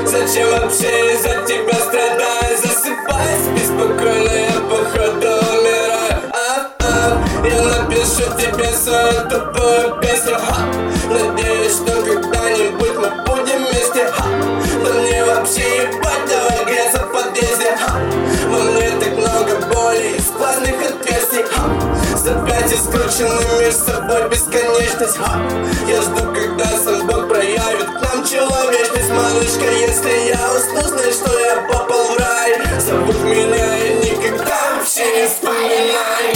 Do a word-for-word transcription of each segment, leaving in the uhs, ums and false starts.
Зачем вообще из-за тебя страдаю? Засыпаюсь беспокойно, я походу умираю. А-а, я напишу тебе свою тупую песню. Ха, надеюсь, что когда-нибудь мы будем вместе. Ха, да мне вообще ебать, давай греться в подъезде. Ха, во мне так много боли и сквозных отверстий. Ха, за пять и скрученный между собой бесконечность. Ха, я жду, когда сам Бог проявит к нам человечность. Малышка, если я усну, знай, что я попал в рай. Забудь меня и никогда вообще не вспоминай.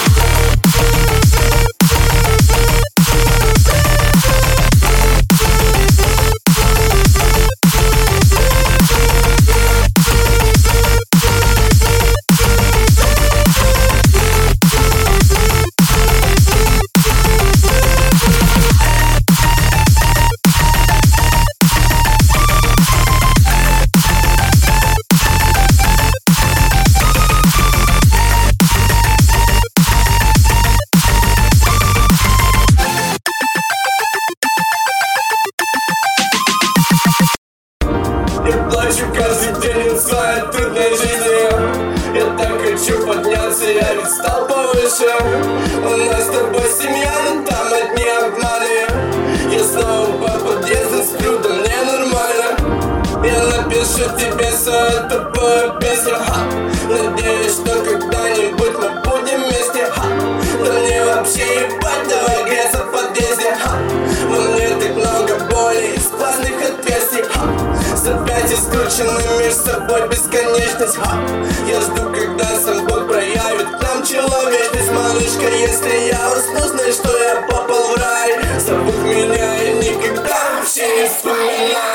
Я плачу каждый день от своей трудной жизни. Я так хочу подняться, я ведь стал повыше. У нас с тобой семья, но там одни обманы. Я снова по подъездам сплю, да мне нормально. Я напишу тебе свою тупую песню. Ха, надеюсь, что когда-нибудь мы будем вместе. Ха, да мне вообще ебать, давай греться в подъезде. Ха, во мне так много боли и сквозных отверстий. Ха, за пять и скрученный между собой бесконечность. Ха, я жду, когда сам Бог проявит к нам человечность. Малышка, если я усну, знай, что я попал в рай. Забудь меня и никогда вообще не вспоминай.